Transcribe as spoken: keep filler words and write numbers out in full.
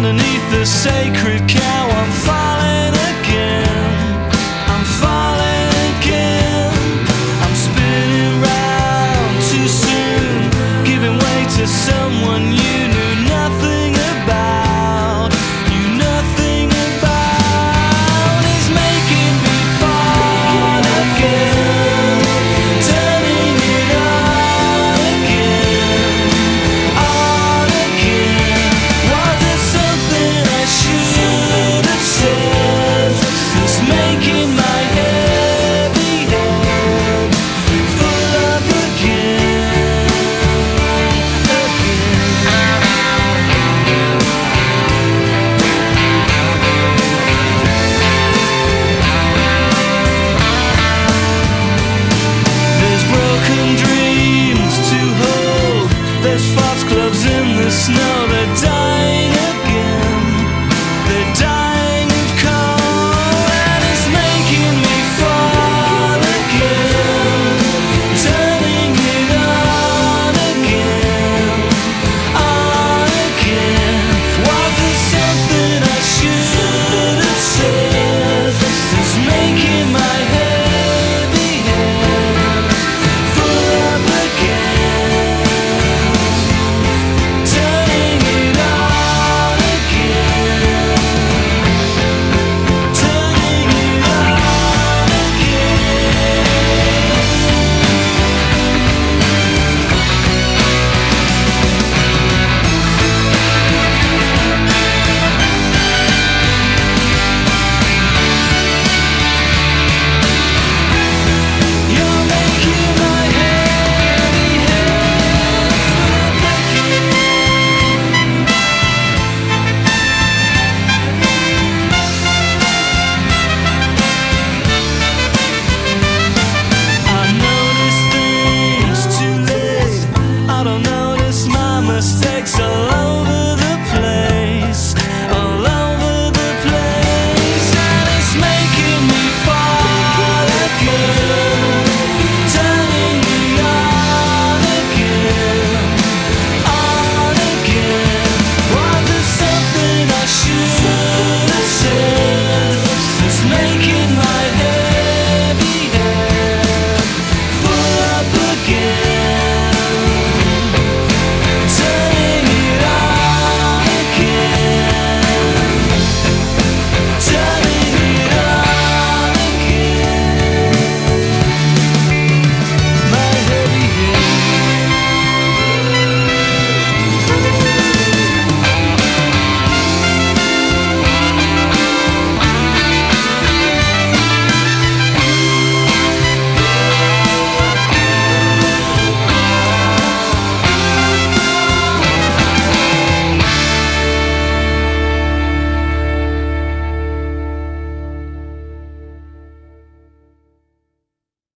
underneath the sacred cow. I'm falling again, I'm falling again. I'm spinning round too soon, giving way to someone you knew nothing about, you nothing about. He's making me fall again, turning it on again, on again. Was it something I should have said? It's making my heavy head full up again, There's broken dreams to hold, there's foxgloves in the snow that die.